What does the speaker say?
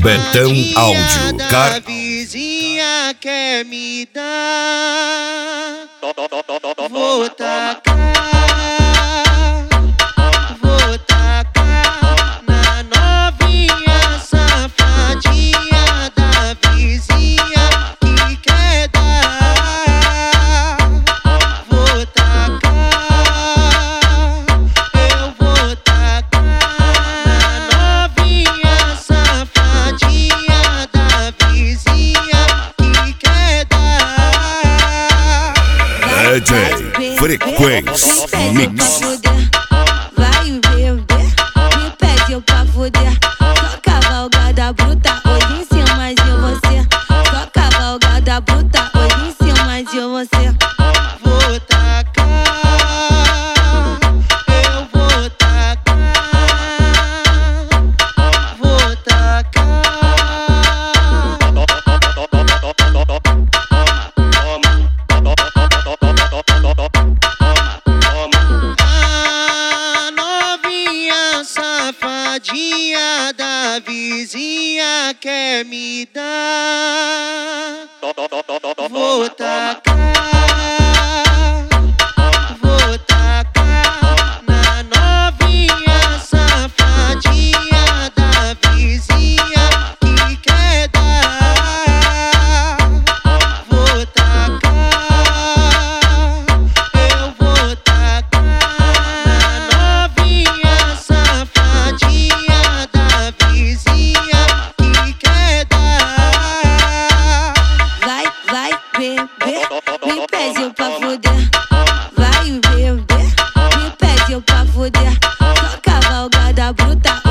Betão Áudio. A vizinha quer me dar. Vou tacar na novinha safadinha da vizinha que quer dar. Vou tacar, eu vou tacar na novinha safadinha da vizinha que quer dar. DJ Frequência Mix. Vai beber, me pede pra fuder. Só cavalgada bruta, hoje em cima de você. Só cavalgada bruta, hoje em cima de você. Vou tacar, eu vou tacar, vou tacar. A novinha safadinha da vizinha quer me dar. Vou tacar, vou tacar na novinha safadinha da vizinha que quer dar. Vou tacar, eu vou tacar na novinha safadinha da vizinha que quer dar. Vai beber, me pede pra fuder. Vai beber, me pede pra fuder. Só cavalgada bruta,